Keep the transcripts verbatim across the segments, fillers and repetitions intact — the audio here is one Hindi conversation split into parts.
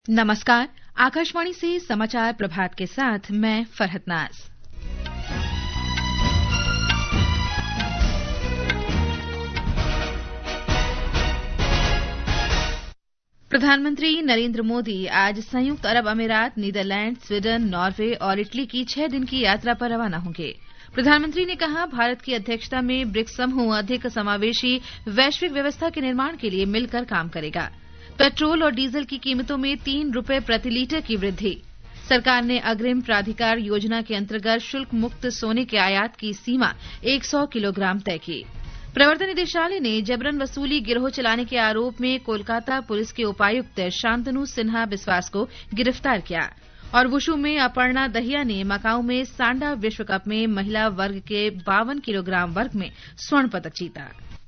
नमस्कार, आकाशवाणी से समाचार प्रभात के साथ मैं फरहत नाज। प्रधानमंत्री नरेंद्र मोदी आज संयुक्त अरब अमीरात, नीदरलैंड, स्वीडन, नॉर्वे और इटली की छह दिन की यात्रा पर रवाना होंगे। प्रधानमंत्री ने कहा, भारत की अध्यक्षता में ब्रिक्स समूह अधिक समावेशी वैश्विक व्यवस्था के निर्माण के लिए मिलकर काम करेगा। पेट्रोल और डीजल की कीमतों में तीन रुपये प्रति लीटर की वृद्धि। सरकार ने अग्रिम प्राधिकार योजना के अंतर्गत शुल्क मुक्त सोने के आयात की सीमा सौ किलोग्राम तय की। प्रवर्तन निदेशालय ने जबरन वसूली गिरोह चलाने के आरोप में कोलकाता पुलिस के उपायुक्त शांतनु सिन्हा बिस्वास को गिरफ्तार किया। और वुशु में अपर्णा दहिया ने मकाऊ में सांडा विश्व कप में महिला वर्ग के बावन किलोग्राम वर्ग में स्वर्ण पदक जीता।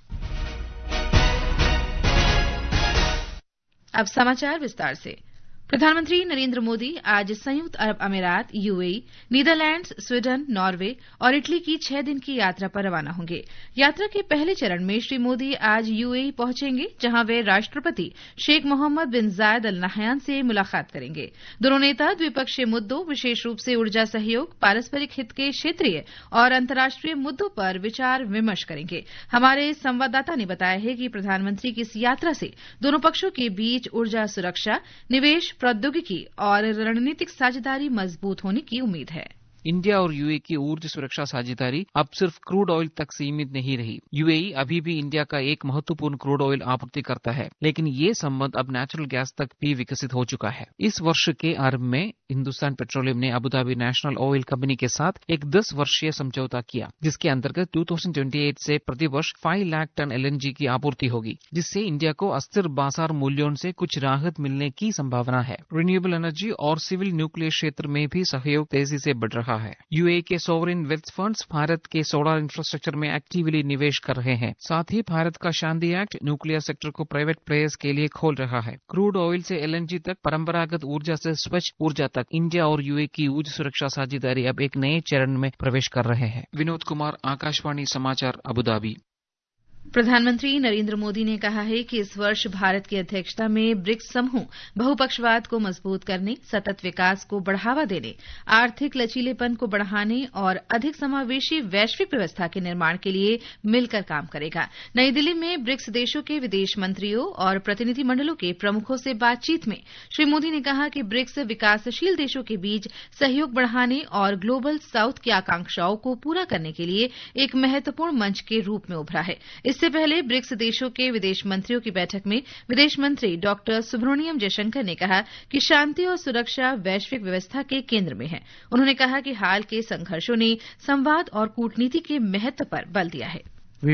अब समाचार विस्तार से। प्रधानमंत्री नरेंद्र मोदी आज संयुक्त अरब अमीरात, यूएई, नीदरलैंड्स, स्वीडन, नॉर्वे और इटली की छह दिन की यात्रा पर रवाना होंगे। यात्रा के पहले चरण में श्री मोदी आज यूएई पहुंचेंगे, जहां वे राष्ट्रपति शेख मोहम्मद बिन जायद अल नहयान से मुलाकात करेंगे। दोनों नेता द्विपक्षीय मुद्दों, विशेष रूप से ऊर्जा सहयोग, पारस्परिक हित के क्षेत्रीय और अंतर्राष्ट्रीय मुद्दों पर विचार विमर्श करेंगे। हमारे संवाददाता ने बताया है कि प्रधानमंत्री की इस यात्रा से दोनों पक्षों के बीच ऊर्जा सुरक्षा, निवेश, प्रौद्योगिकी और रणनीतिक साझेदारी मजबूत होने की उम्मीद है। इंडिया और यूएई की ऊर्जा सुरक्षा साझेदारी अब सिर्फ क्रूड ऑयल तक सीमित नहीं रही। यूएई अभी भी इंडिया का एक महत्वपूर्ण क्रूड ऑयल आपूर्ति करता है, लेकिन ये संबंध अब नेचुरल गैस तक भी विकसित हो चुका है। इस वर्ष के आरंभ में हिंदुस्तान पेट्रोलियम ने अबुधाबी नेशनल ऑयल कंपनी के साथ एक दस वर्षीय समझौता किया, जिसके अंतर्गत दो हज़ार अट्ठाईस से प्रतिवर्ष पाँच लाख टन एलएनजी की आपूर्ति होगी, जिससे इंडिया को अस्थिर बाजार मूल्यों से कुछ राहत मिलने की संभावना है। रिन्यूएबल एनर्जी और सिविल न्यूक्लियर क्षेत्र में भी सहयोग तेजी से बढ़ रहा है। यूएई के सॉवरेन वेल्थ फंड्स भारत के सोलर इंफ्रास्ट्रक्चर में एक्टिवली निवेश कर रहे हैं। साथ ही भारत का शांति एक्ट न्यूक्लियर सेक्टर को प्राइवेट प्लेयर्स के लिए खोल रहा है। क्रूड ऑयल से एलएनजी तक, परंपरागत ऊर्जा से स्वच्छ ऊर्जा तक, इंडिया और यूएई की ऊर्जा सुरक्षा साझेदारी अब एक नए चरण में प्रवेश कर रहे हैं। विनोद कुमार, आकाशवाणी समाचार, अबुधाबी। प्रधानमंत्री नरेंद्र मोदी ने कहा है कि इस वर्ष भारत की अध्यक्षता में ब्रिक्स समूह बहुपक्षवाद को मजबूत करने, सतत विकास को बढ़ावा देने, आर्थिक लचीलेपन को बढ़ाने और अधिक समावेशी वैश्विक व्यवस्था के निर्माण के लिए मिलकर काम करेगा। नई दिल्ली में ब्रिक्स देशों के विदेश मंत्रियों और प्रतिनिधिमंडलों के प्रमुखों से बातचीत में श्री मोदी ने कहा कि ब्रिक्स विकासशील देशों के बीच सहयोग बढ़ाने और ग्लोबल साउथ की आकांक्षाओं को पूरा करने के लिए एक महत्वपूर्ण मंच के रूप में उभरा है। इससे पहले ब्रिक्स देशों के विदेश मंत्रियों की बैठक में विदेश मंत्री डॉक्टर सुब्रमण्यम जयशंकर ने कहा कि शांति और सुरक्षा वैश्विक व्यवस्था के केंद्र में है। उन्होंने कहा कि हाल के संघर्षों ने संवाद और कूटनीति के महत्व पर बल दिया है।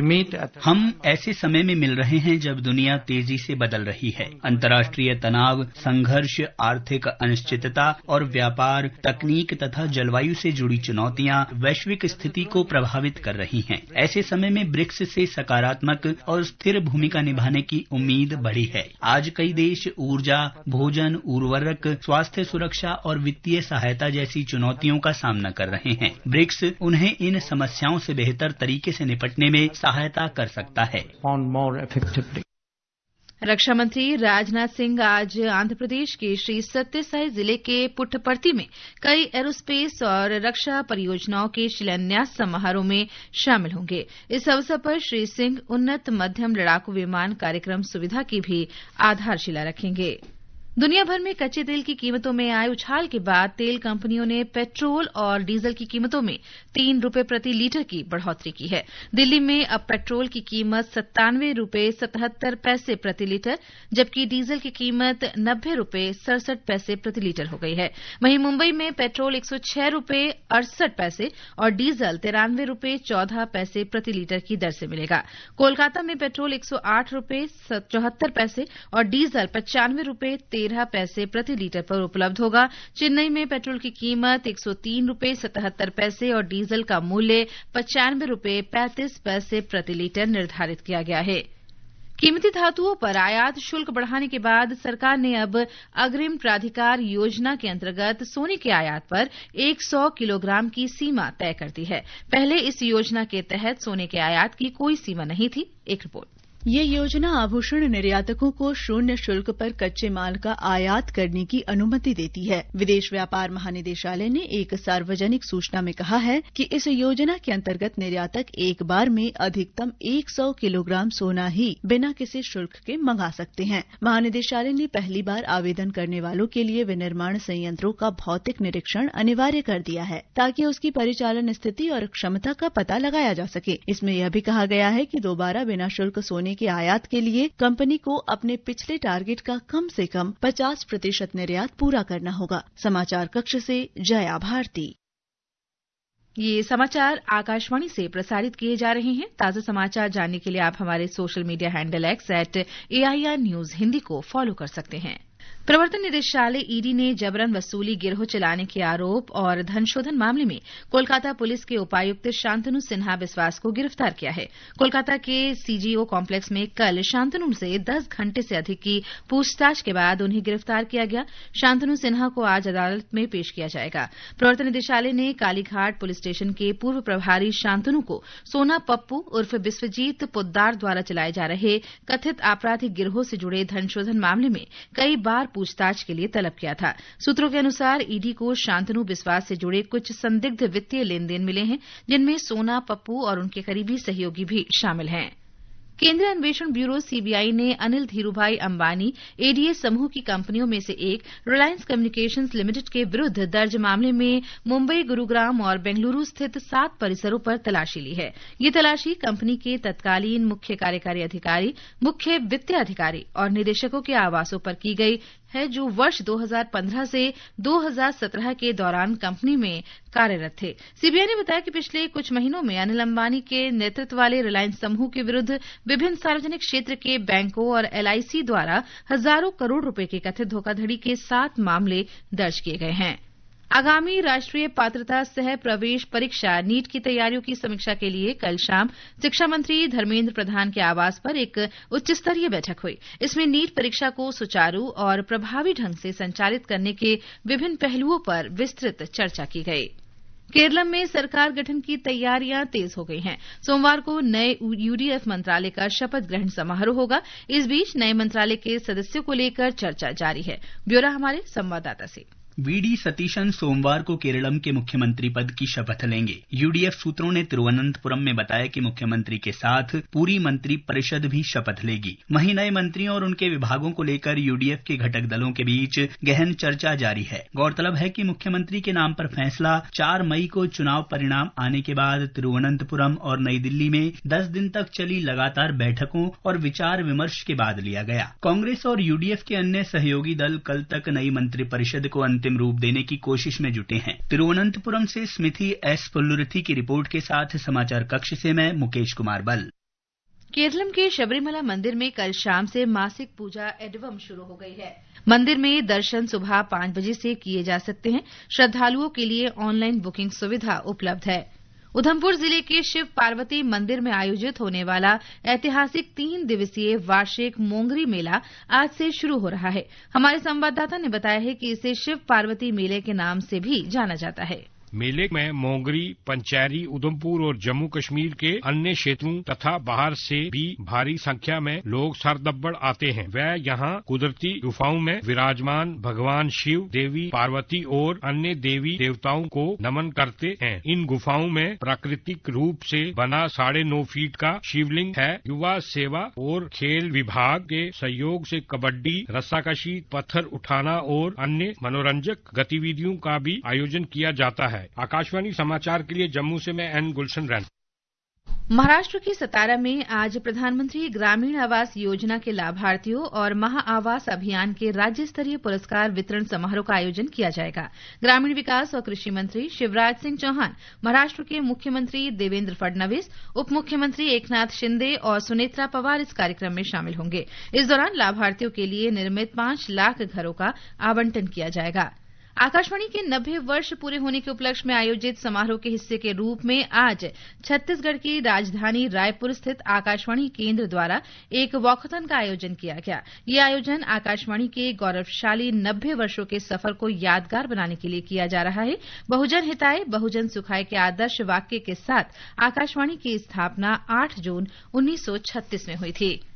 हम ऐसे समय में मिल रहे हैं जब दुनिया तेजी से बदल रही है। अंतर्राष्ट्रीय तनाव, संघर्ष, आर्थिक अनिश्चितता और व्यापार, तकनीक तथा जलवायु से जुड़ी चुनौतियां वैश्विक स्थिति को प्रभावित कर रही हैं। ऐसे समय में ब्रिक्स से सकारात्मक और स्थिर भूमिका निभाने की उम्मीद बढ़ी है। आज कई देश ऊर्जा, भोजन, उर्वरक, स्वास्थ्य सुरक्षा और वित्तीय सहायता जैसी चुनौतियों का सामना कर रहे हैं। ब्रिक्स उन्हें इन समस्याओं से बेहतर तरीके से निपटने में सहायता कर सकता है। रक्षा मंत्री राजनाथ सिंह आज आंध्र प्रदेश के श्री सत्यसाई जिले के पुट्टपर्ती में कई एरोस्पेस और रक्षा परियोजनाओं के शिलान्यास समारोह में शामिल होंगे। इस अवसर पर श्री सिंह उन्नत मध्यम लड़ाकू विमान कार्यक्रम सुविधा की भी आधारशिला रखेंगे। दुनिया भर में कच्चे तेल की कीमतों में आए उछाल के बाद तेल कंपनियों ने पेट्रोल और डीजल की कीमतों में तीन रुपये प्रति लीटर की बढ़ोतरी की है। दिल्ली में अब पेट्रोल की कीमत सत्तानवे रुपये सतहत्तर पैसे प्रति लीटर, जबकि डीजल की कीमत नब्बे रुपये सड़सठ पैसे प्रति लीटर हो गई है। वहीं मुंबई में पेट्रोल एक सौ छह रुपये अड़सठ पैसे और डीजल तिरानवे रुपये चौदह पैसे प्रति लीटर की दर से मिलेगा। कोलकाता में पेट्रोल एक सौ आठ रुपये चौहत्तर पैसे और डीजल पचानवे रुपये तेरह पैसे प्रति लीटर पर उपलब्ध होगा। चेन्नई में पेट्रोल की कीमत एक सौ तीन रुपये सतहत्तर पैसे और डीजल का मूल्य पचानवे रुपये पैंतीस पैसे प्रति लीटर निर्धारित किया गया है। कीमती धातुओं पर आयात शुल्क बढ़ाने के बाद सरकार ने अब अग्रिम प्राधिकार योजना के अंतर्गत सोने के आयात पर सौ किलोग्राम की सीमा तय कर दी है। पहले इस योजना के तहत सोने के आयात की कोई सीमा नहीं थी। एक रिपोर्ट। ये योजना आभूषण निर्यातकों को शून्य शुल्क पर कच्चे माल का आयात करने की अनुमति देती है। विदेश व्यापार महानिदेशालय ने एक सार्वजनिक सूचना में कहा है कि इस योजना के अंतर्गत निर्यातक एक बार में अधिकतम सौ किलोग्राम सोना ही बिना किसी शुल्क के मंगा सकते हैं। महानिदेशालय ने पहली बार आवेदन करने वालों के लिए विनिर्माण संयंत्रों का भौतिक निरीक्षण अनिवार्य कर दिया है, ताकि उसकी परिचालन स्थिति और क्षमता का पता लगाया जा सके। इसमें यह भी कहा गया है कि दोबारा बिना शुल्क सोने के आयात के लिए कंपनी को अपने पिछले टारगेट का कम से कम पचास प्रतिशत निर्यात पूरा करना होगा। समाचार कक्ष से जया भारती। ये समाचार आकाशवाणी से प्रसारित किए जा रहे हैं। ताजा समाचार जानने के लिए आप हमारे social media handle X at A I R news Hindi को फॉलो कर सकते हैं। प्रवर्तन निदेशालय ईडी ने जबरन वसूली गिरोह चलाने के आरोप और धनशोधन मामले में कोलकाता पुलिस के उपायुक्त शांतनु सिन्हा बिस्वास को गिरफ्तार किया है। कोलकाता के सीजीओ कॉम्प्लेक्स में कल शांतनु से दस घंटे से अधिक की पूछताछ के बाद उन्हें गिरफ्तार किया गया। शांतनु सिन्हा को आज अदालत में पेश किया जाएगा। प्रवर्तन निदेशालय ने कालीघाट पुलिस स्टेशन के पूर्व प्रभारी शांतनु को सोना पप्पू उर्फ विश्वजीत पोद्दार द्वारा चलाए जा रहे कथित आपराधिक गिरोह से जुड़े धनशोधन मामले में कई बार पूछताछ के लिए तलब किया था। सूत्रों के अनुसार ईडी को शांतनु बिस्वास से जुड़े कुछ संदिग्ध वित्तीय लेन देन मिले हैं, जिनमें सोना पप्पू और उनके करीबी सहयोगी भी शामिल हैं। केंद्रीय अन्वेषण ब्यूरो सीबीआई ने अनिल धीरूभाई अंबानी एडीएस समूह की कंपनियों में से एक रिलायंस कम्युनिकेशंस लिमिटेड के विरुद्ध दर्ज मामले में मुंबई, गुरुग्राम और बेंगलुरु स्थित सात परिसरों पर तलाशी ली है। ये तलाशी कंपनी के तत्कालीन मुख्य कार्यकारी अधिकारी, मुख्य वित्तीय अधिकारी और निदेशकों के आवासों पर की गई है, जो वर्ष दो हज़ार पंद्रह से दो हज़ार सत्रह के दौरान कंपनी में कार्यरत थे। सीबीआई ने बताया कि पिछले कुछ महीनों में अनिल अंबानी के नेतृत्व वाले रिलायंस समूह के विरुद्ध विभिन्न सार्वजनिक क्षेत्र के बैंकों और एलआईसी द्वारा हजारों करोड़ रुपए के कथित धोखाधड़ी के सात मामले दर्ज किए गए हैं। आगामी राष्ट्रीय पात्रता सह प्रवेश परीक्षा नीट की तैयारियों की समीक्षा के लिए कल शाम शिक्षा मंत्री धर्मेंद्र प्रधान के आवास पर एक उच्च स्तरीय बैठक हुई। इसमें नीट परीक्षा को सुचारू और प्रभावी ढंग से संचालित करने के विभिन्न पहलुओं पर विस्तृत चर्चा की गई। केरल में सरकार गठन की तैयारियां तेज हो गई हैं। सोमवार को नए यूडीएफ मंत्रालय का शपथ ग्रहण समारोह होगा। इस बीच नए मंत्रालय के सदस्यों को लेकर चर्चा जारी है। ब्यौरा हमारे संवाददाता से। वीडी सतीशन सोमवार को केरलम के मुख्यमंत्री पद की शपथ लेंगे। यूडीएफ सूत्रों ने तिरुवनंतपुरम में बताया कि मुख्यमंत्री के साथ पूरी मंत्री परिषद भी शपथ लेगी। वहीं नए मंत्रियों और उनके विभागों को लेकर यूडीएफ के घटक दलों के बीच गहन चर्चा जारी है। गौरतलब है कि मुख्यमंत्री के नाम पर फैसला चार मई को चुनाव परिणाम आने के बाद तिरुवनंतपुरम और नई दिल्ली में दस दिन तक चली लगातार बैठकों और विचार विमर्श के बाद लिया गया। कांग्रेस और यूडीएफ के अन्य सहयोगी दल कल तक नई मंत्रिपरिषद को अंतिम रूप देने की कोशिश में जुटे हैं। तिरुवनंतपुरम से स्मिथी एस पुल्लुरथी की रिपोर्ट के साथ समाचार कक्ष से मैं मुकेश कुमार बल। केरलम के शबरीमला मंदिर में कल शाम से मासिक पूजा एडवम शुरू हो गई है। मंदिर में दर्शन सुबह पांच बजे से किए जा सकते हैं। श्रद्धालुओं के लिए ऑनलाइन बुकिंग सुविधा उपलब्ध है। उधमपुर जिले के शिव पार्वती मंदिर में आयोजित होने वाला ऐतिहासिक तीन दिवसीय वार्षिक मोंगरी मेला आज से शुरू हो रहा है। हमारे संवाददाता ने बताया है कि इसे शिव पार्वती मेले के नाम से भी जाना जाता है। मेले में मोंगरी, पंचैरी, उधमपुर और जम्मू कश्मीर के अन्य क्षेत्रों तथा बाहर से भी भारी संख्या में लोग सरदब्बड़ आते हैं। वह यहाँ कुदरती गुफाओं में विराजमान भगवान शिव, देवी पार्वती और अन्य देवी देवताओं को नमन करते हैं। इन गुफाओं में प्राकृतिक रूप से बना साढ़े नौ फीट का शिवलिंग है। युवा सेवा और खेल विभाग के सहयोग से कबड्डी, रस्साकशी, पत्थर उठाना और अन्य मनोरंजक गतिविधियों का भी आयोजन किया जाता है। आकाशवाणी समाचार के लिए जम्मू से मैं एन गुलशन रैन। महाराष्ट्र के सतारा में आज प्रधानमंत्री ग्रामीण आवास योजना के लाभार्थियों और महा आवास अभियान के राज्य स्तरीय पुरस्कार वितरण समारोह का आयोजन किया जाएगा। ग्रामीण विकास और कृषि मंत्री शिवराज सिंह चौहान, महाराष्ट्र के मुख्यमंत्री देवेंद्र फडणवीस, उप मुख्यमंत्री एकनाथ शिंदे और सुनेत्रा पवार इस कार्यक्रम में शामिल होंगे। इस दौरान लाभार्थियों के लिए निर्मित पांच लाख घरों का आवंटन किया जाएगा। आकाशवाणी के नब्बे वर्ष पूरे होने के उपलक्ष्य में आयोजित समारोह के हिस्से के रूप में आज छत्तीसगढ़ की राजधानी रायपुर स्थित आकाशवाणी केंद्र द्वारा एक वॉकथन का आयोजन किया गया। ये आयोजन आकाशवाणी के गौरवशाली नब्बे वर्षों के सफर को यादगार बनाने के लिए किया जा रहा है। बहुजन हिताय बहुजन सुखाय के आदर्श वाक्य के साथ आकाशवाणी की स्थापना आठ जून उन्नीस सौ छत्तीस में हुई थी।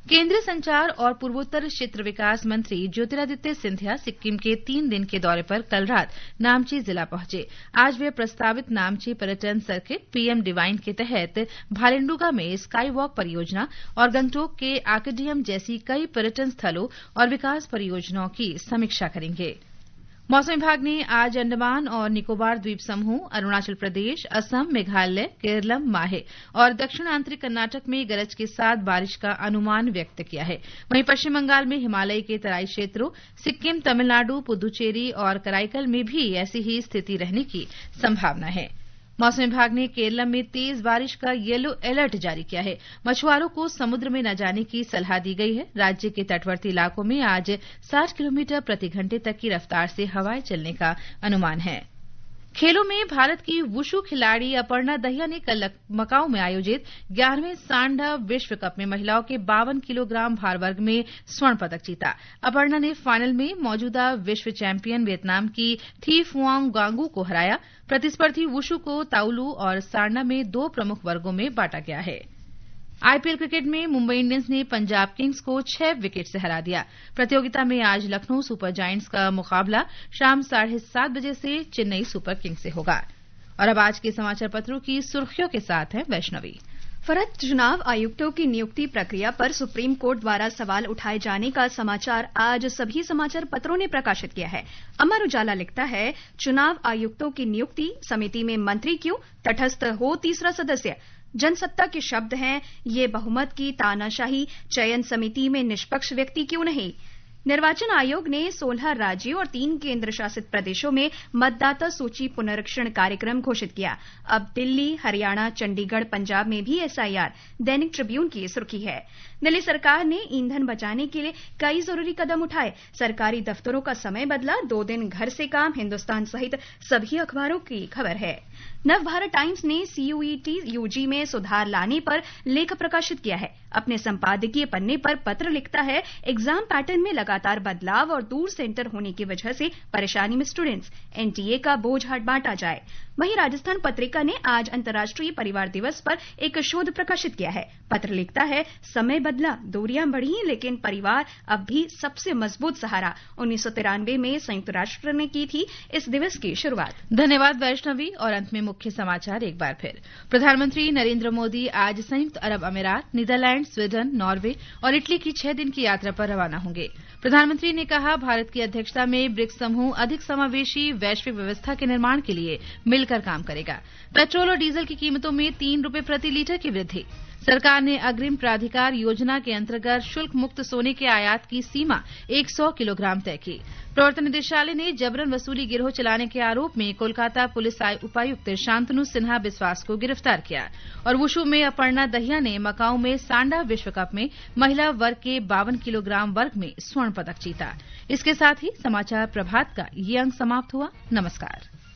केंद्रीय संचार और पूर्वोत्तर क्षेत्र विकास मंत्री ज्योतिरादित्य सिंधिया सिक्किम के तीन दिन के दौरे पर कल रात नामची जिला पहुंचे। आज वे प्रस्तावित नामची पर्यटन सर्किट पीएम डिवाइन के तहत भालेंडुगा में स्काई वॉक परियोजना और गंगटोक के आर्किडियम जैसी कई पर्यटन स्थलों और विकास परियोजनाओं की समीक्षा करेंगे। मौसम विभाग ने आज अंडमान और निकोबार द्वीप समूह, अरुणाचल प्रदेश, असम, मेघालय, केरलम, माहे और दक्षिण आंतरिक कर्नाटक में गरज के साथ बारिश का अनुमान व्यक्त किया है। वहीं पश्चिम बंगाल में हिमालय के तराई क्षेत्रों, सिक्किम, तमिलनाडु, पुदुचेरी और कराईकल में भी ऐसी ही स्थिति रहने की संभावना है। मौसम विभाग ने केरलम में तेज बारिश का येलो अलर्ट जारी किया है। मछुआरों को समुद्र में न जाने की सलाह दी गई है। राज्य के तटवर्ती इलाकों में आज साठ किलोमीटर प्रति घंटे तक की रफ्तार से हवाएं चलने का अनुमान है। खेलों में भारत की वुशु खिलाड़ी अपर्णा दहिया ने कल मकाऊ में आयोजित ग्यारहवें सांडा विश्व कप में महिलाओं के बावन किलोग्राम भार वर्ग में स्वर्ण पदक जीता। अपर्णा ने फाइनल में मौजूदा विश्व चैंपियन वियतनाम की थी फुआंग गांगू को हराया। प्रतिस्पर्धी वुशु को ताउलू और सांडा में दो प्रमुख वर्गों में बांटा गया है। आईपीएल क्रिकेट में मुंबई इंडियंस ने पंजाब किंग्स को छह विकेट से हरा दिया। प्रतियोगिता में आज लखनऊ सुपर जायंट्स का मुकाबला शाम साढ़े सात बजे से चेन्नई सुपर किंग्स से होगा। और अब आज के समाचार पत्रों की सुर्खियों के साथ है वैष्णवी। फर्द चुनाव आयुक्तों की नियुक्ति प्रक्रिया पर सुप्रीम कोर्ट द्वारा सवाल उठाए जाने का समाचार आज सभी समाचार पत्रों ने प्रकाशित किया है। अमर उजाला लिखता है, चुनाव आयुक्तों की नियुक्ति समिति में मंत्री क्यों, तटस्थ हो तीसरा सदस्य। जनसत्ता के शब्द हैं, ये बहुमत की तानाशाही, चयन समिति में निष्पक्ष व्यक्ति क्यों नहीं। निर्वाचन आयोग ने सोलह राज्यों और तीन केंद्र शासित प्रदेशों में मतदाता सूची पुनरीक्षण कार्यक्रम घोषित किया। अब दिल्ली, हरियाणा, चंडीगढ़, पंजाब में भी एसआईआर। दैनिक ट्रिब्यून की सुर्खी है, दिल्ली सरकार ने ईंधन बचाने के लिए कई जरूरी कदम उठाए। सरकारी दफ्तरों का समय बदला, दो दिन घर से काम। हिंदुस्तान सहित सभी अखबारों की खबर है। नवभारत टाइम्स ने सीयूईटी यूजी में सुधार लाने पर लेख प्रकाशित किया है। अपने संपादकीय पन्ने पर पत्र लिखता है, एग्जाम पैटर्न में लगातार बदलाव और दूर सेंटर होने की वजह से परेशानी में स्टूडेंट्स, एनटीए का बोझ हट बांटा जाए। वहीं राजस्थान पत्रिका ने आज अंतर्राष्ट्रीय परिवार दिवस पर एक शोध प्रकाशित किया है। पत्र लिखता है, समय बदला, दूरियां बढ़ी, लेकिन परिवार अब भी सबसे मजबूत सहारा। उन्नीस सौ तिरानवे में संयुक्त राष्ट्र ने की थी इस दिवस की शुरुआत। धन्यवाद वैष्णवी। और अंत में मुख्य समाचार एक बार फिर। प्रधानमंत्री नरेंद्र मोदी आज संयुक्त अरब अमीरात, नीदरलैंड, स्वीडन, नॉर्वे और इटली की छह दिन की यात्रा पर रवाना होंगे। प्रधानमंत्री ने कहा, भारत की अध्यक्षता में ब्रिक्स समूह अधिक समावेशी वैश्विक व्यवस्था के निर्माण के लिए मिलकर काम करेगा। पेट्रोल और डीजल की कीमतों में तीन रुपये प्रति लीटर की वृद्धि। सरकार ने अग्रिम प्राधिकार योजना के अंतर्गत शुल्क मुक्त सोने के आयात की सीमा सौ किलोग्राम तय की। प्रवर्तन निदेशालय ने जबरन वसूली गिरोह चलाने के आरोप में कोलकाता पुलिस उपायुक्त शांतनु सिन्हा बिस्वास को गिरफ्तार किया। और वुशु में अपर्णा दहिया ने मकाऊ में सांडा विश्व कप में महिला वर्ग के बावन किलोग्राम वर्ग में स्वर्ण पदक जीता। इसके साथ ही समाचार प्रभात का ये अंक समाप्त हुआ। नमस्कार।